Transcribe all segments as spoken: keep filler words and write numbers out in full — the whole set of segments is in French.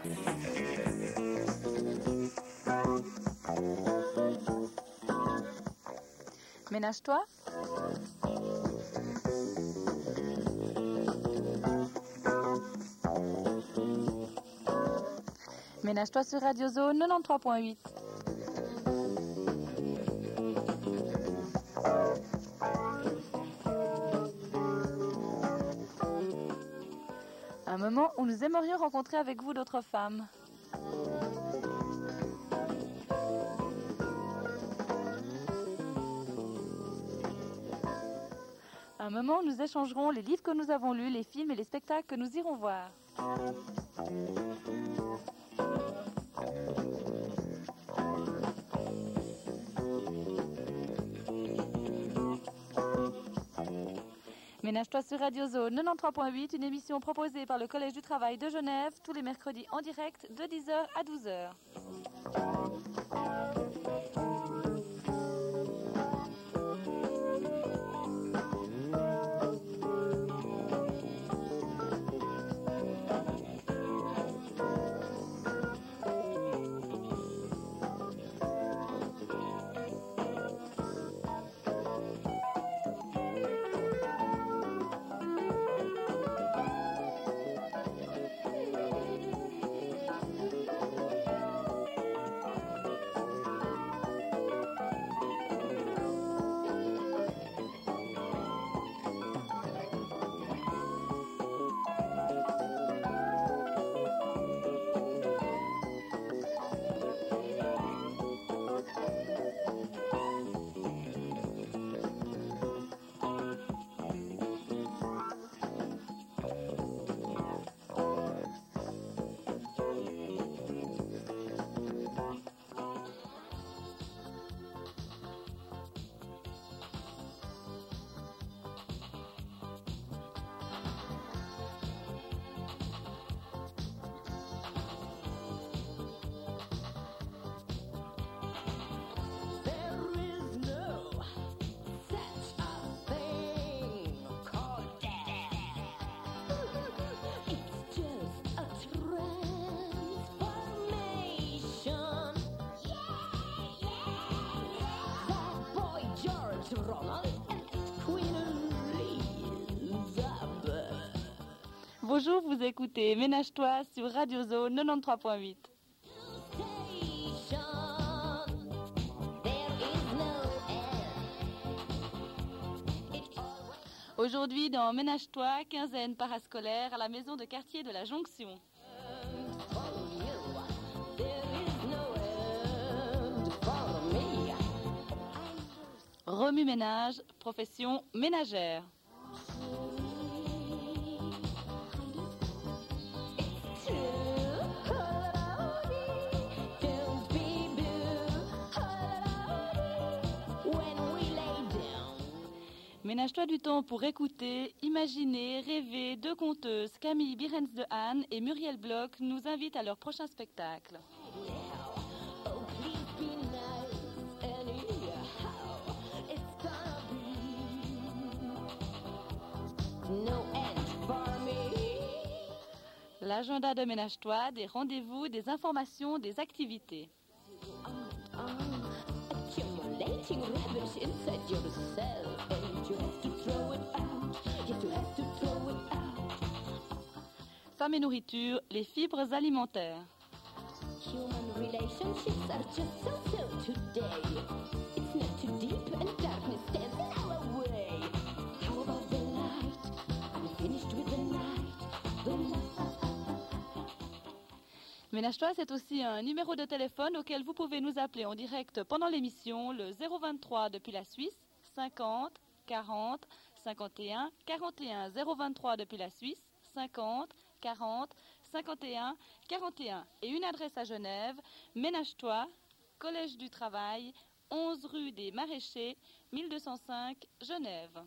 Ménage-toi. Ménage-toi sur Radio Zone quatre-vingt-treize point huit. Un moment où nous aimerions rencontrer avec vous d'autres femmes. Un moment où nous échangerons les livres que nous avons lus, les films et les spectacles que nous irons voir. Ménage-toi sur Radio Zone quatre-vingt-treize point huit, une émission proposée par le Collège du Travail de Genève tous les mercredis en direct de dix heures à douze heures. Bonjour, vous écoutez Ménage-toi sur Radio Zone quatre-vingt-treize point huit. Aujourd'hui, dans Ménage-toi, quinzaine parascolaire à la maison de quartier de la Jonction. Remue-ménage, profession ménagère. Ménage-toi du temps pour écouter, imaginer, rêver. Deux conteuses, Camille Birens de Anne et Muriel Bloch, nous invitent à leur prochain spectacle. L'agenda de Ménage-toi, des rendez-vous, des informations, des activités. Femmes et nourriture, les fibres alimentaires. Ménage-toi, c'est aussi un numéro de téléphone auquel vous pouvez nous appeler en direct pendant l'émission, le zéro vingt-trois depuis la Suisse, cinquante, quarante, cinquante et un, quarante et un, zéro vingt-trois depuis la Suisse, cinquante, quarante, cinquante et un, quarante et un. Et une adresse à Genève, Ménage-toi, Collège du Travail, onze rue des Maraîchers, mille deux cent cinq, Genève.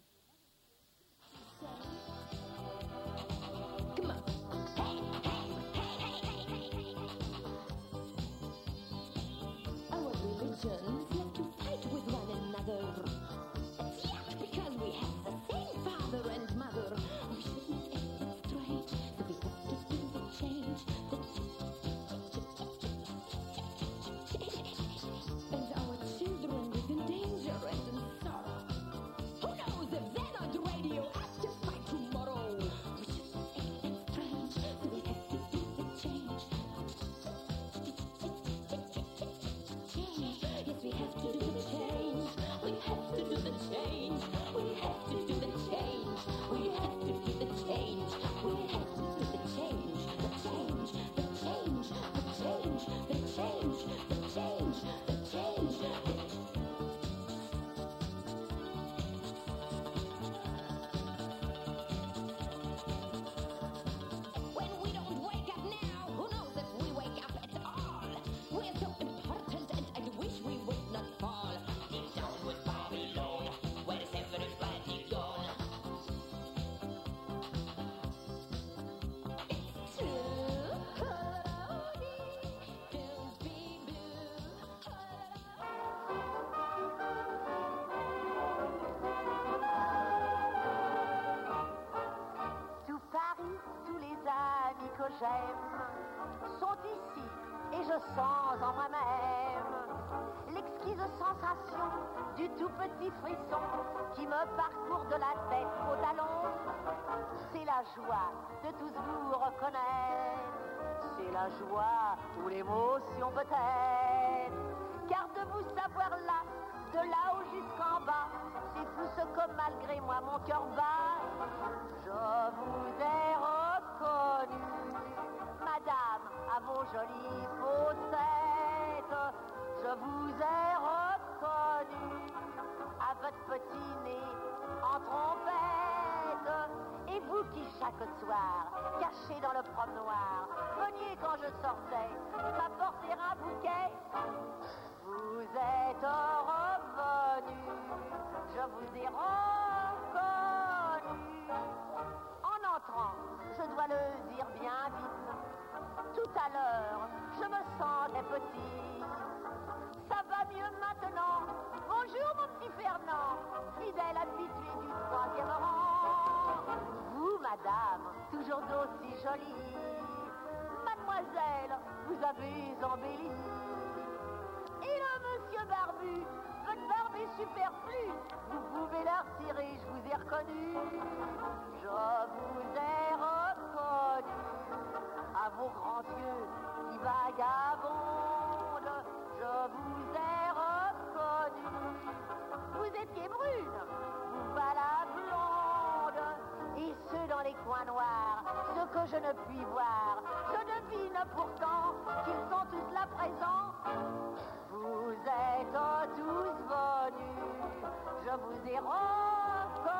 que j'aime sont ici et je sens en moi-même l'exquise sensation du tout petit frisson qui me parcourt de la tête aux talons. C'est la joie de tous vous reconnaître, c'est la joie ou l'émotion peut-être, car de vous savoir là, de là-haut jusqu'en bas, c'est tout ce que malgré moi mon cœur bat. Je vous ai reconnu, madame, à vos jolies faussettes. Je vous ai reconnu, à votre petit nez en trompette. Et vous qui chaque soir, caché dans le promenoir, veniez quand je sortais m'apporter un bouquet. Vous êtes revenu, je vous ai reconnu. En entrant, je dois le dire bien vite, tout à l'heure, je me sentais petit. Ça va mieux maintenant, bonjour mon petit Fernand, fidèle habitué du troisième rang. Vous, madame, toujours d'aussi jolie, mademoiselle, vous avez embelli. Et le monsieur barbu, votre barbe est superflue, vous pouvez la retirer, je vous ai reconnu. Je vous ai reconnu, à vos grands yeux qui vagabondent, je vous ai reconnu. Vous étiez brune, vous voilà blonde, et ceux dans les coins noirs, ceux que je ne puis voir, je devine pourtant qu'ils sont tous là présents. Vous êtes tous venus, je vous ai reconnus.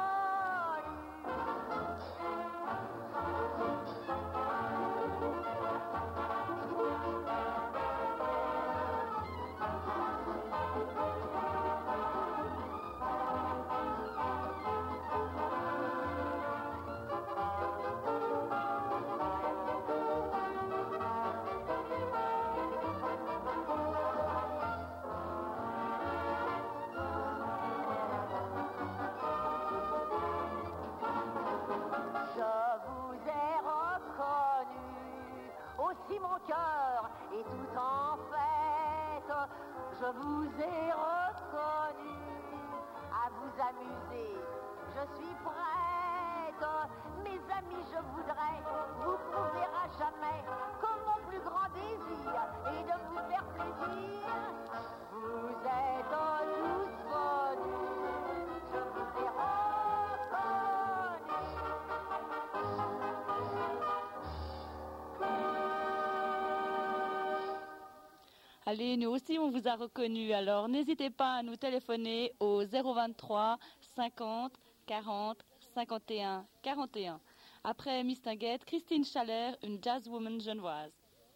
Si mon cœur est tout en fête, je vous ai reconnu. À vous amuser, je suis prête. Mes amis, je voudrais vous prouver à jamais que mon plus grand désir est de vous faire plaisir. Vous êtes tous venus, je vous ai reconnu. Allez, nous aussi, on vous a reconnu. Alors, n'hésitez pas à nous téléphoner au zéro vingt-trois cinquante quarante cinquante et un quarante et un. Après Miss Tinguette, Christine Chalère, une jazzwoman genevoise.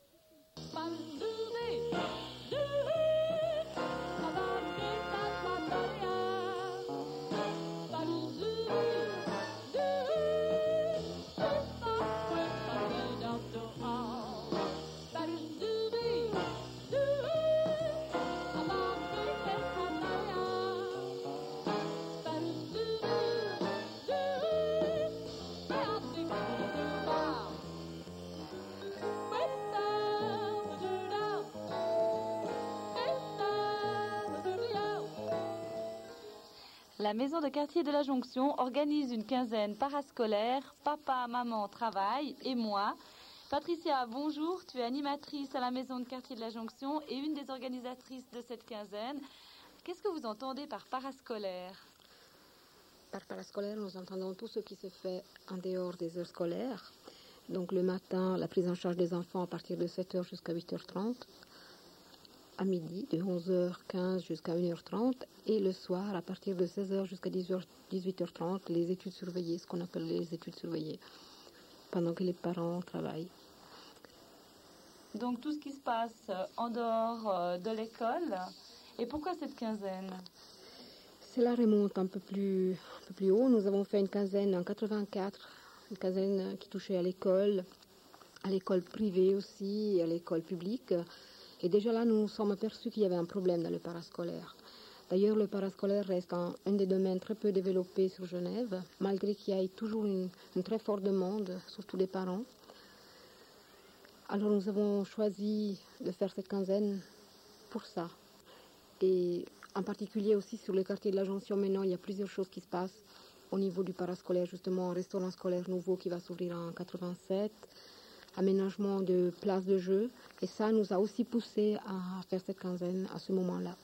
La maison de quartier de la Jonction organise une quinzaine parascolaire, papa, maman, travail et moi. Patricia, bonjour, tu es animatrice à la maison de quartier de la Jonction et une des organisatrices de cette quinzaine. Qu'est-ce que vous entendez par parascolaire? Par parascolaire, nous entendons tout ce qui se fait en dehors des heures scolaires. Donc le matin, la prise en charge des enfants à partir de sept heures jusqu'à huit heures trente. À midi, de onze heures quinze jusqu'à une heure trente, et le soir, à partir de seize heures jusqu'à dix-huit heures trente, les études surveillées, ce qu'on appelle les études surveillées, pendant que les parents travaillent. Donc tout ce qui se passe en dehors de l'école. Et pourquoi cette quinzaine? Cela remonte un peu plus, un peu plus haut. Nous avons fait une quinzaine en quatre-vingt-quatre, une quinzaine qui touchait à l'école, à l'école privée aussi, et à l'école publique. Et déjà là, nous nous sommes aperçus qu'il y avait un problème dans le parascolaire. D'ailleurs, le parascolaire reste un, un des domaines très peu développés sur Genève, malgré qu'il y ait toujours une, une très forte demande, surtout des parents. Alors nous avons choisi de faire cette quinzaine pour ça. Et en particulier aussi sur le quartier de la Jonction, maintenant, il y a plusieurs choses qui se passent au niveau du parascolaire, justement, un restaurant scolaire nouveau qui va s'ouvrir en quatre-vingt-sept, aménagement de places de jeu. Et ça nous a aussi poussé à faire cette quinzaine à ce moment-là.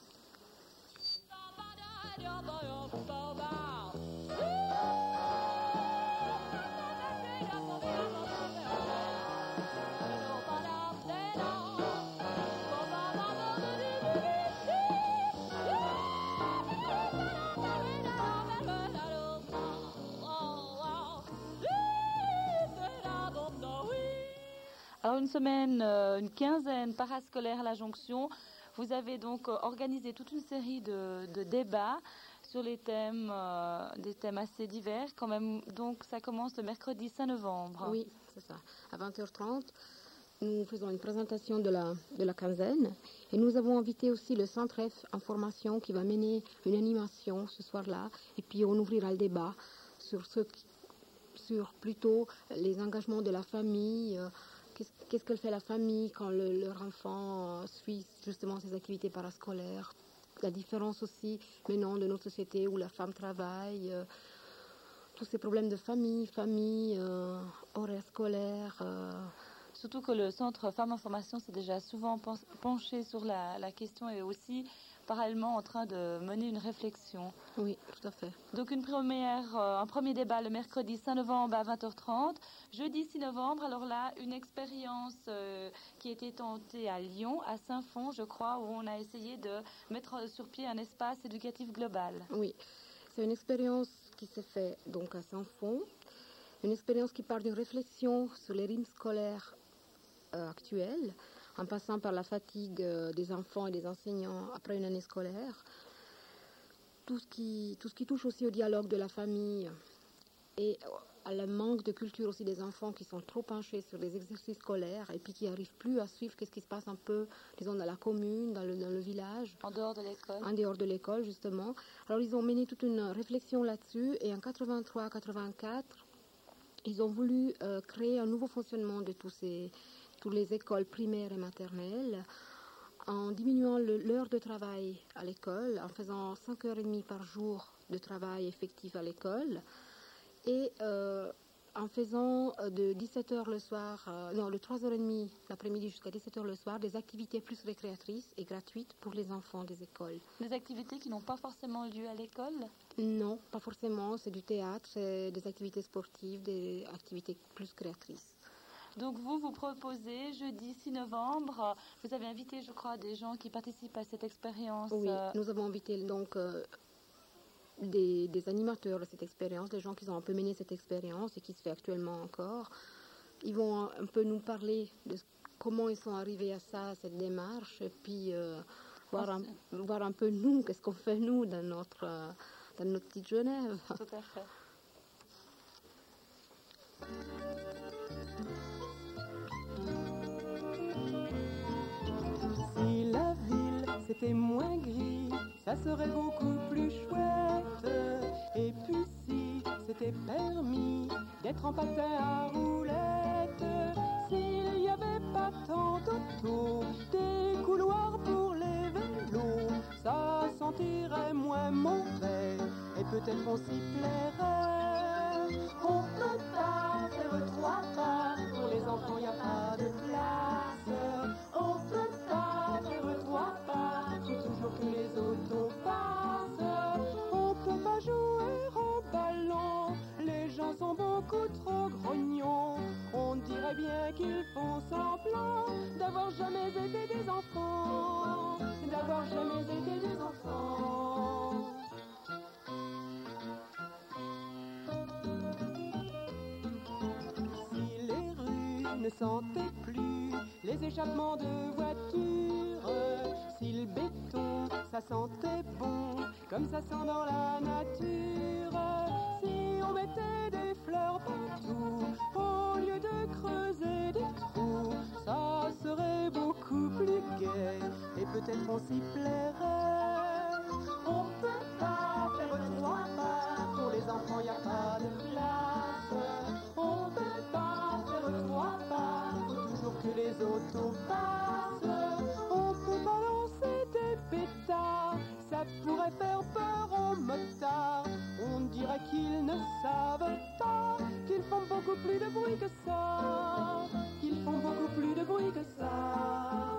Alors une semaine, euh, une quinzaine parascolaire à la Jonction. Vous avez donc euh, organisé toute une série de, de débats sur les thèmes, euh, des thèmes assez divers quand même. Donc ça commence le mercredi cinq novembre. Oui, c'est ça. À vingt heures trente, nous faisons une présentation de la, de la quinzaine. Et nous avons invité aussi le Centre F Information qui va mener une animation ce soir-là. Et puis on ouvrira le débat sur, ce qui, sur plutôt les engagements de la famille. Euh, Qu'est-ce, qu'est-ce que fait la famille quand le, leur enfant euh, suit justement ses activités parascolaires? La différence aussi maintenant de notre société où la femme travaille, euh, tous ces problèmes de famille, famille, euh, horaire scolaire. Euh. Surtout que le Centre Femmes Information s'est déjà souvent penché sur la, la question et aussi parallèlement en train de mener une réflexion. Oui, tout à fait. Donc une première, euh, un premier débat le mercredi cinq novembre à vingt heures trente. Jeudi six novembre, alors là, une expérience euh, qui a été tentée à Lyon, à Saint-Fond, je crois, où on a essayé de mettre sur pied un espace éducatif global. Oui, c'est une expérience qui s'est faite donc à Saint-Fond, une expérience qui part d'une réflexion sur les rythmes scolaires euh, actuels, en passant par la fatigue euh, des enfants et des enseignants après une année scolaire, tout ce qui, tout ce qui touche aussi au dialogue de la famille et à le manque de culture aussi des enfants qui sont trop penchés sur les exercices scolaires et puis qui n'arrivent plus à suivre qu'est-ce qui se passe un peu, disons, dans la commune, dans le, dans le village. En dehors de l'école. En dehors de l'école, justement. Alors, ils ont mené toute une réflexion là-dessus et en quatre-vingt-trois quatre-vingt-quatre, ils ont voulu euh, créer un nouveau fonctionnement de tous ces, toutes les écoles primaires et maternelles en diminuant le, l'heure de travail à l'école, en faisant cinq heures trente par jour de travail effectif à l'école et euh, en faisant de dix-sept heures le soir, euh, non, de trois heures trente l'après-midi jusqu'à dix-sept heures le soir, des activités plus récréatrices et gratuites pour les enfants des écoles. Des activités qui n'ont pas forcément lieu à l'école ? Non, pas forcément. C'est du théâtre, c'est des activités sportives, des activités plus créatrices. Donc vous, vous proposez jeudi six novembre, vous avez invité, je crois, des gens qui participent à cette expérience. Oui, nous avons invité donc euh, des, des animateurs de cette expérience, des gens qui ont un peu mené cette expérience et qui se fait actuellement encore. Ils vont un peu nous parler de comment ils sont arrivés à ça, à cette démarche, et puis euh, voir, un, voir un peu nous, qu'est-ce qu'on fait nous dans notre, euh, dans notre petite Genève. Tout à fait. Si la ville c'était moins gris, ça serait beaucoup plus chouette. Et puis si c'était permis d'être en patin à roulettes, s'il n'y avait pas tant d'autos, des couloirs pour les vélos, ça sentirait moins mauvais et peut-être on s'y plairait. On peut pas faire trois pas, pour les enfants y a pas de place. On peut pas faire trois pas, faut toujours que les autos passent. On peut pas jouer au ballon, les gens sont beaucoup trop grognons. On dirait bien qu'ils font semblant d'avoir jamais été des enfants, d'avoir jamais été des enfants. Si les rues ne sentaient plus les échappements de voitures, si le béton ça sentait bon comme ça sent dans la nature, si on mettait des fleurs partout au lieu de creuser des trous, ça serait beaucoup plus gai et peut-être on s'y plairait. On peut pas faire trois pas, pour les enfants y a pas de place. On peut pas faire trois pas, faut toujours que les autos passent. On peut balancer des pétards, ça pourrait faire peur aux motards. On dirait qu'ils ne savent pas qu'ils font beaucoup plus de bruit que ça, qu'ils font beaucoup plus de bruit que ça.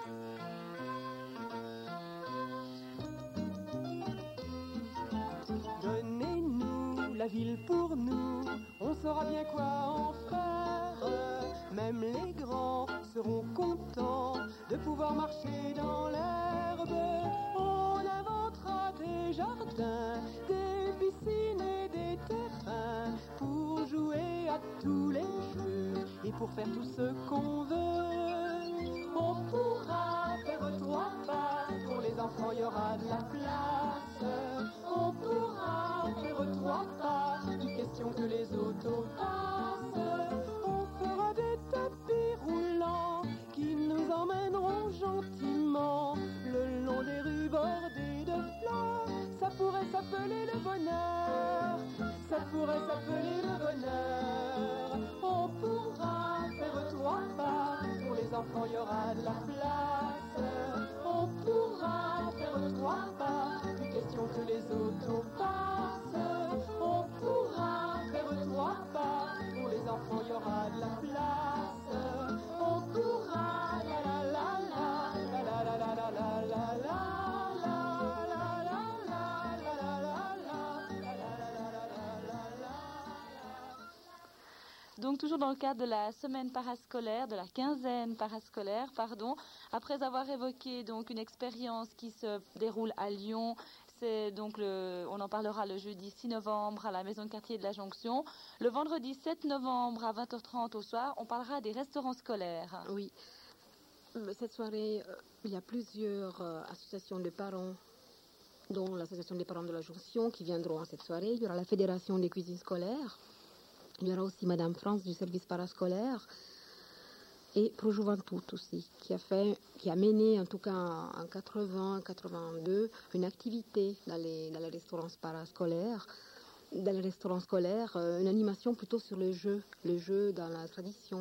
Donnez-nous la ville pour nous, on saura bien quoi en faire. Même les grands seront contents de pouvoir marcher dans l'herbe. On inventera des jardins, des piscines et des terrains pour jouer à tous les jeux et pour faire tout ce qu'on veut. On pourra faire trois pas, pour les enfants il y aura de la place. On pourra faire trois pas, plus question que les autos passent. On fera des tapis roulants qui nous emmèneront gentiment le long des rues bordées de fleurs. Ça pourrait s'appeler le bonheur, ça pourrait s'appeler le bonheur. On pourra faire trois pas, pour les enfants il y aura de la place. On pourra faire trois pas, plus question que les autos passent. On pourra faire trois pas, pour les enfants il y aura de la place. On pourra la la la la la la la la la la la. Donc toujours dans le cadre de la semaine parascolaire, de la quinzaine parascolaire, pardon, après avoir évoqué donc une expérience qui se déroule à Lyon, c'est donc le, on en parlera le jeudi six novembre à la maison de quartier de la Jonction. Le vendredi sept novembre à vingt heures trente au soir, on parlera des restaurants scolaires. Oui, cette soirée, euh, il y a plusieurs euh, associations de parents, dont l'association des parents de la Jonction qui viendront à cette soirée. Il y aura la fédération des cuisines scolaires. Il y aura aussi Madame France du service parascolaire et Pro Juventud aussi, qui a fait, qui a mené en tout cas en quatre-vingts quatre-vingt-deux une activité dans les, dans les restaurants parascolaires, dans les restaurants scolaires, euh, une animation plutôt sur le jeu, le jeu dans la tradition.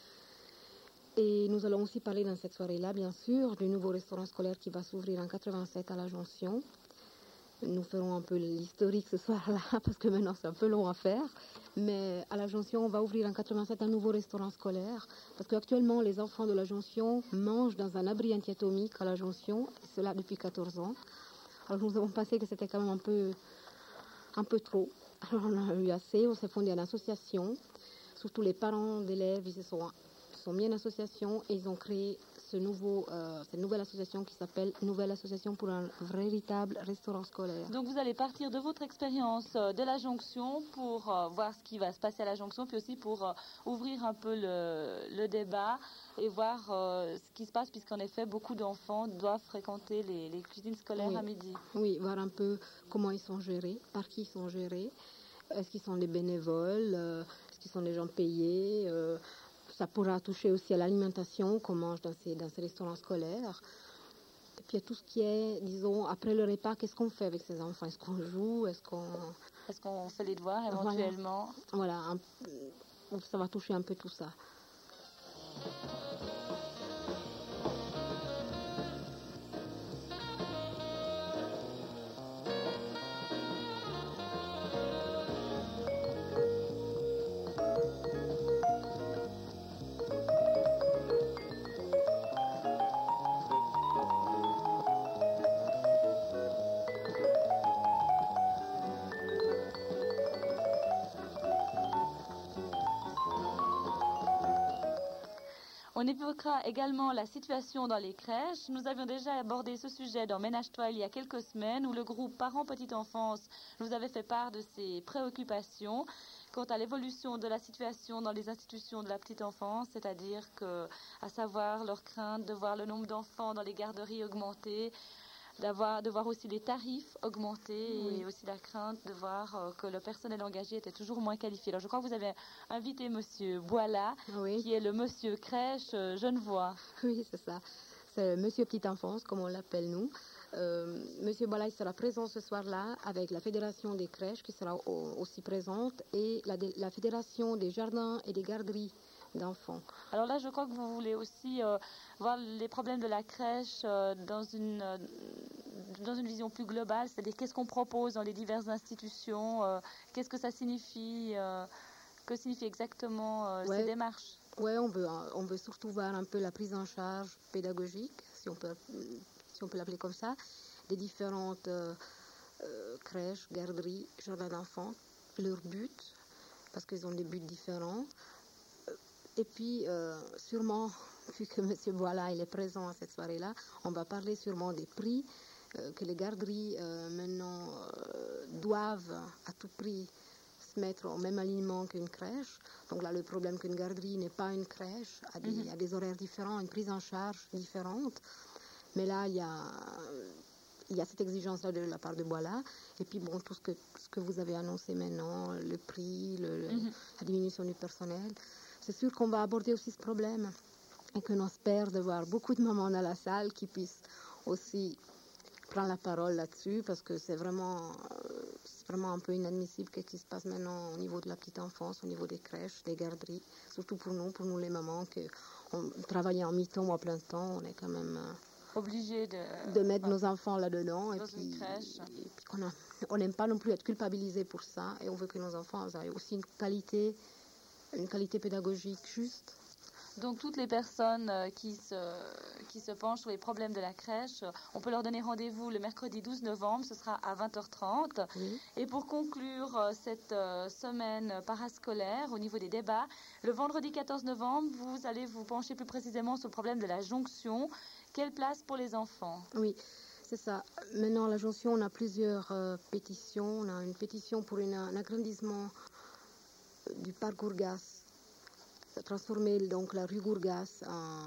Et nous allons aussi parler dans cette soirée-là, bien sûr, du nouveau restaurant scolaire qui va s'ouvrir en quatre-vingt-sept à la Jonction. Nous ferons un peu l'historique ce soir-là, parce que maintenant c'est un peu long à faire. Mais à la Jonction, on va ouvrir en quatre-vingt-sept un nouveau restaurant scolaire, parce qu'actuellement, les enfants de la Jonction mangent dans un abri antiatomique à la Jonction, et cela depuis quatorze ans. Alors nous avons pensé que c'était quand même un peu, un peu trop. Alors on a eu assez, on s'est fondé en association. Surtout les parents d'élèves, ils se sont, sont mis en association et ils ont créé ce nouveau, euh, cette nouvelle association qui s'appelle Nouvelle Association pour un véritable restaurant scolaire. Donc vous allez partir de votre expérience euh, de la Jonction pour euh, voir ce qui va se passer à la Jonction, puis aussi pour euh, ouvrir un peu le, le débat et voir euh, ce qui se passe, puisqu'en effet beaucoup d'enfants doivent fréquenter les, les cuisines scolaires oui. à midi. Oui, voir un peu comment ils sont gérés, par qui ils sont gérés, est-ce qu'ils sont des bénévoles, euh, est-ce qu'ils sont des gens payés, euh, ça pourra toucher aussi à l'alimentation qu'on mange dans ces, dans ces restaurants scolaires. Et puis il y a tout ce qui est, disons, après le repas, qu'est-ce qu'on fait avec ces enfants? Est-ce qu'on joue? Est-ce qu'on... Est-ce qu'on fait les devoirs éventuellement? Voilà, voilà un, ça va toucher un peu tout ça. On évoquera également la situation dans les crèches. Nous avions déjà abordé ce sujet dans Ménage-toi il y a quelques semaines, où le groupe Parents Petite Enfance nous avait fait part de ses préoccupations quant à l'évolution de la situation dans les institutions de la petite enfance, c'est-à-dire que, à savoir leur crainte de voir le nombre d'enfants dans les garderies augmenter, d'avoir, de voir aussi les tarifs augmenter, oui. Et aussi la crainte de voir euh, que le personnel engagé était toujours moins qualifié. Alors je crois que vous avez invité Monsieur Boila, oui. Qui est le Monsieur Crèche euh, Genevois. Oui, c'est ça. C'est Monsieur Petite Enfance, comme on l'appelle nous. Euh, Monsieur Boila il sera présent ce soir-là avec la Fédération des crèches qui sera au, aussi présente et la, la Fédération des jardins et des garderies d'enfants. Alors là, je crois que vous voulez aussi euh, voir les problèmes de la crèche euh, dans une, euh, dans une vision plus globale, c'est-à-dire qu'est-ce qu'on propose dans les diverses institutions, euh, qu'est-ce que ça signifie, euh, que signifient exactement euh, Ouais. ces démarches. Oui, on veut, on veut surtout voir un peu la prise en charge pédagogique, si on peut, si on peut l'appeler comme ça, des différentes euh, euh, crèches, garderies, jardins d'enfants, leur but, parce qu'ils ont des buts différents. Et puis, euh, sûrement, vu que M. Boila il est présent à cette soirée-là, on va parler sûrement des prix euh, que les garderies euh, maintenant euh, doivent à tout prix se mettre au même alignement qu'une crèche. Donc là, le problème qu'une garderie n'est pas une crèche, a des, mm-hmm. a des horaires différents, une prise en charge différente. Mais là, il y a, il y a cette exigence-là de la part de Boila. Et puis, bon, tout ce que, ce que vous avez annoncé maintenant, le prix, le, mm-hmm. la diminution du personnel, c'est sûr qu'on va aborder aussi ce problème. Et qu'on espère de voir beaucoup de mamans dans la salle qui puissent aussi prendre la parole là-dessus, parce que c'est vraiment... C'est vraiment un peu inadmissible ce qui se passe maintenant au niveau de la petite enfance, au niveau des crèches, des garderies, surtout pour nous, pour nous les mamans, que on travaille en mi-temps ou à plein temps, on est quand même euh, obligé de, de mettre ouais. nos enfants là-dedans. Dans et puis, une crèche. Et puis qu'on a, on n'aime pas non plus être culpabilisés pour ça, et on veut que nos enfants aient aussi une qualité, une qualité pédagogique juste. Donc toutes les personnes qui se, qui se penchent sur les problèmes de la crèche, on peut leur donner rendez-vous le mercredi douze novembre, ce sera à vingt heures trente. Oui. Et pour conclure cette semaine parascolaire au niveau des débats, le vendredi quatorze novembre, vous allez vous pencher plus précisément sur le problème de la jonction. Quelle place pour les enfants? Oui, c'est ça. Maintenant, à la jonction, on a plusieurs euh, pétitions. On a une pétition pour une, un agrandissement du parc Gourgas, transformer donc la rue Gourgas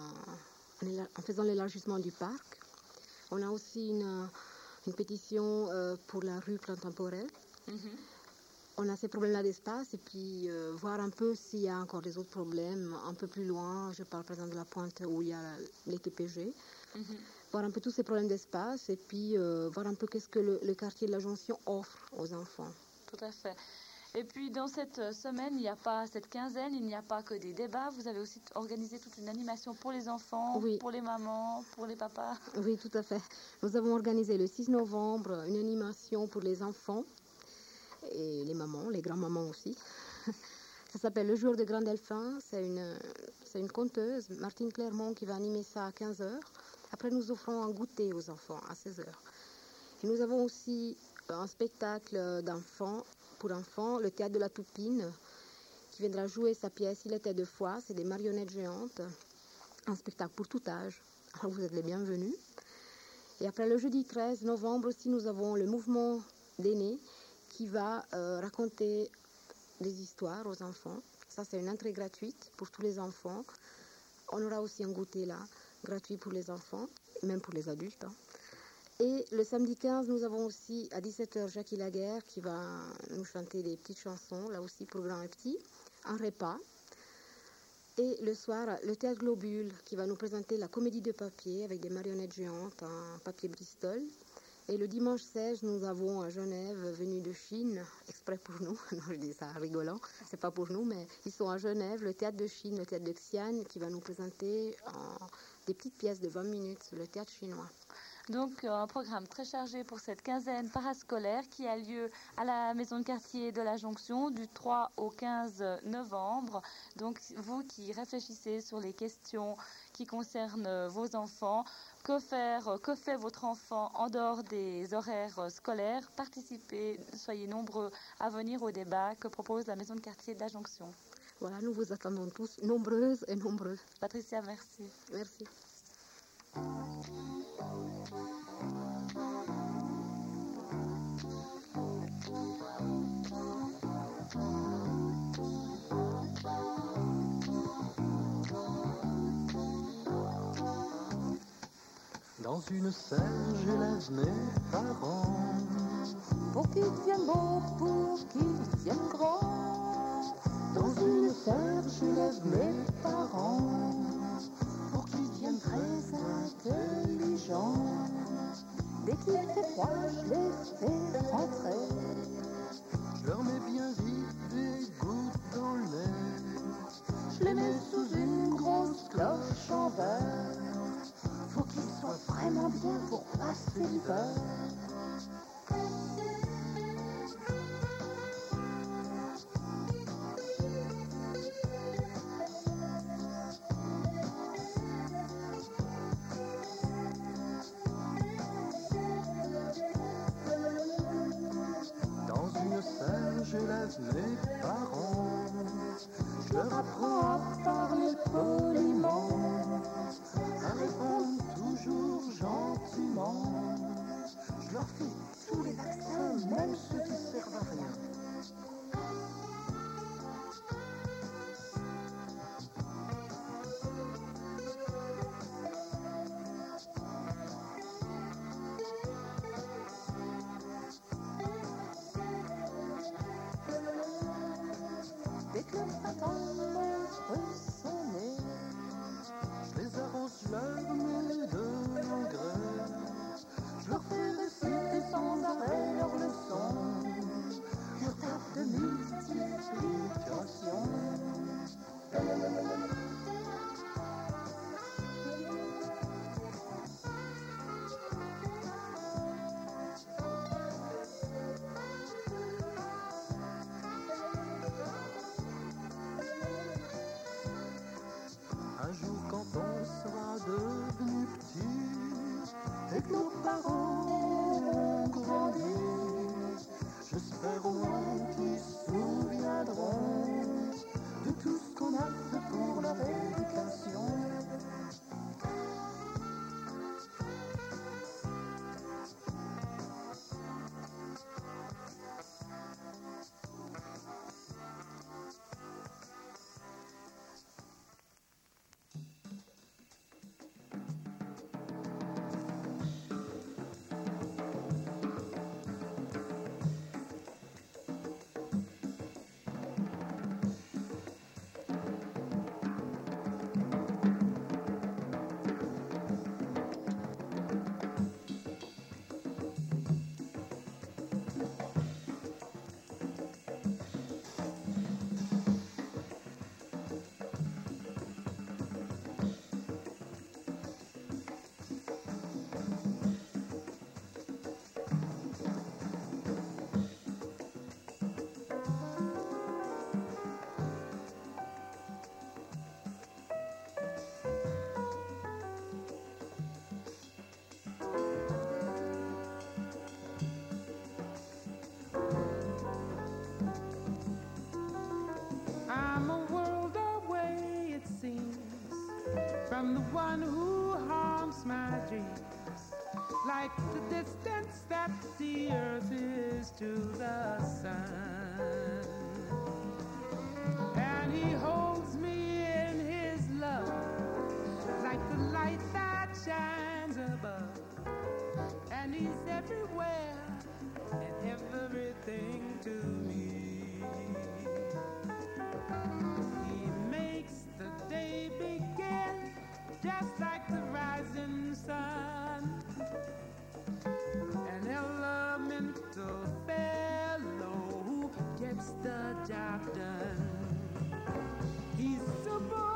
en, en faisant l'élargissement du parc. On a aussi une, une pétition euh, pour la rue Contemporaine. Mm-hmm. On a ces problèmes-là d'espace et puis euh, voir un peu s'il y a encore des autres problèmes un peu plus loin. Je parle par exemple de la pointe où il y a les T P G. Mm-hmm. Voir un peu tous ces problèmes d'espace et puis euh, voir un peu qu'est-ce que le, le quartier de la Jonction offre aux enfants. Tout à fait. Et puis dans cette semaine, il n'y a pas cette quinzaine, il n'y a pas que des débats. Vous avez aussi organisé toute une animation pour les enfants, oui. pour les mamans, pour les papas. Oui, tout à fait. Nous avons organisé le six novembre une animation pour les enfants et les mamans, les grands-mamans aussi. Ça s'appelle Le Jour de Grand Delphin. C'est une, c'est une conteuse, Martine Clermont, qui va animer ça à quinze heures. Après, nous offrons un goûter aux enfants à seize heures. Et nous avons aussi un spectacle d'enfants. Pour enfants, le théâtre de la Toupine, qui viendra jouer sa pièce Il était deux fois, c'est des marionnettes géantes, un spectacle pour tout âge. Alors vous êtes les bienvenus. Et après le jeudi treize novembre aussi, nous avons le mouvement d'aînés qui va euh, raconter des histoires aux enfants. Ça, c'est une entrée gratuite pour tous les enfants. On aura aussi un goûter là, gratuit pour les enfants, et même pour les adultes. Hein. Et le samedi quinze, nous avons aussi à dix-sept heures Jackie Laguerre qui va nous chanter des petites chansons, là aussi pour grands et petits, un repas. Et le soir, le théâtre Globule qui va nous présenter la comédie de papier avec des marionnettes géantes en papier Bristol. Et le dimanche seize, nous avons à Genève, venus de Chine, exprès pour nous, non je dis ça rigolant, c'est pas pour nous, mais ils sont à Genève, le théâtre de Chine, le théâtre de Xi'an, qui va nous présenter en, des petites pièces de vingt minutes sur le théâtre chinois. Donc un programme très chargé pour cette quinzaine parascolaire qui a lieu à la maison de quartier de la Jonction du trois au quinze novembre. Donc vous qui réfléchissez sur les questions qui concernent vos enfants, que faire, que fait votre enfant en dehors des horaires scolaires, participez, soyez nombreux à venir au débat que propose la maison de quartier de la Jonction. Voilà, nous vous attendons tous, nombreuses et nombreux. Patricia, merci. Merci. Dans une serre, j'élève mes parents. Pour qu'ils deviennent beaux, pour qu'ils deviennent grands. Dans une serre, j'élève mes parents. Pour qu'ils deviennent très intelligents. Dès qu'il fait froid, je les fais rentrer. Je leur mets bien vite des gouttes dans l'air. Je les mets sous tellement bien pour passer l'hiver. Dans une salle, j'élève mes parents. Je leur apprends à parler poliment, à répondre toujours gentiment. Je leur fais tous les accents, même ceux qui servent à rien. Dès que le printemps montre son nez, Je les arrose, je leur mets de l'engrais. Je leur fais réciter sans arrêt leurs leçons. leur tape de multiplication. Un jour quand on sera devenu petit et que nos parents ont grandi, j'espère au moins qu'ils se souviendront de tout ce qu'on a fait pour leur éducation. I'm a world away, it seems, from the one who harms my dreams, like the distance that the earth is to the sun. And he holds me in his love, like the light that shines above. And he's everywhere and everything to me. He makes the day begin just like the rising sun. An elemental fellow who gets the job done. He's super